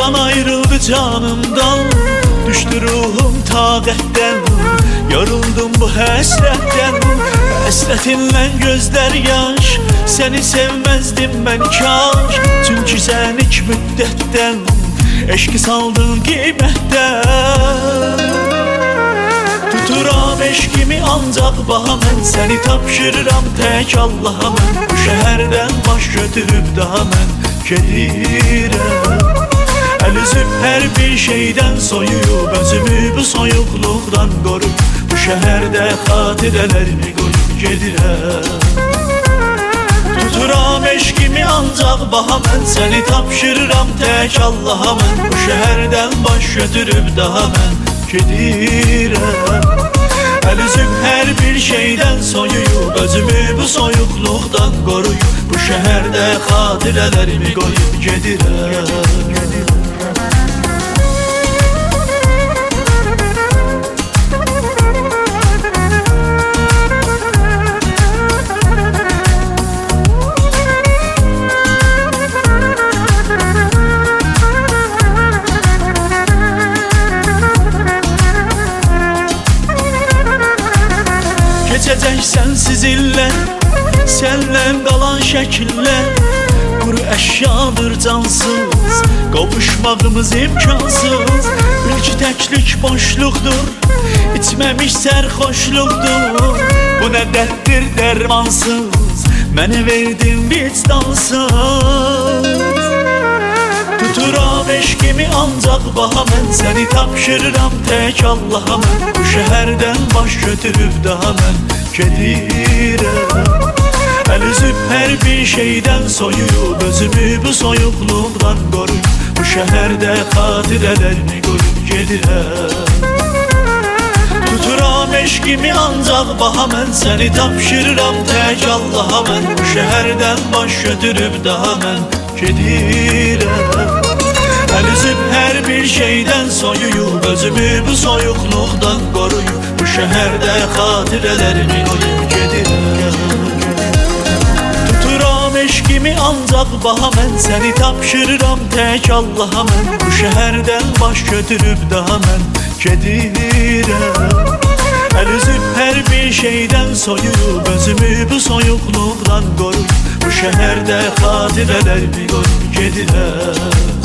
Can ayrıldı canımdan, düştü ruhum taqətdən. Yoruldum bu həsrətdən, həsrətinlə gözlər yaş. Səni sevməzdim mən kaş, çünki sən ilk müddətdən eşqi saldın qiymətdən. Tuturam eşqimi ancaq baha mən, səni tapşırıram tək Allaha mən. Bu şəhərdən baş götürüb daha mən gedirəm. Əl üzüb hər bir şeydən soyuyub, özümü bu soyuqluqdan qorub, bu şəhərdə xatirələrimi qoyub gedirəm. Tuturam eşqimi ancaq baha mən, səni tapşırıram tək Allaha mən. Bu şəhərdən baş götürüb daha mən gedirəm. Əl üzüb hər bir şeydən soyuyub, özümü bu soyuqluqdan qoruyub, bu şəhərdə xatirələrimi qoyub gedirəm. Keçəcək sənsiz illər, sənlə qalan şəkillər. Quru əşyadır cansız, qovuşmağımız imkansız. Bil ki təklik boşluqdur, içməmiş sərxoşluqdur. Bu nə dərddir dərmansız, mənə verdin vicdansız. Tuturam eşqimi ancaq baha mən, səni tapşırıram tək Allaha mən. Bu şəhərdən baş götürüb daha mən gedirəm. Əl üzüb hər bir şeydən soyuyub, özümü bu soyuqluqdan qoruyub, bu şəhərdə xatirələrimi qoyub gedirəm. Tuturam eşqimi ancaq baha mən, səni tapşırıram tək Allaha mən. Bu şəhərdən baş götürüb daha mən gedirəm. Əl üzüb hər bir şeydən soyuyub, özümü bu soyuqluqdan qoruyub, bu şəhərdə xatirələrimi qoyub gedirəm. Tuturam eşqimi ancaq baha mən, səni tapşırıram tək Allaha mən. Bu şəhərdən baş götürüb daha mən gedirəm. Əl üzüb hər bir şeydən soyuyub, özümü bu soyuqluqdan qoruyub, bu şəhərdə xatirələrimi qoyub gedirəm.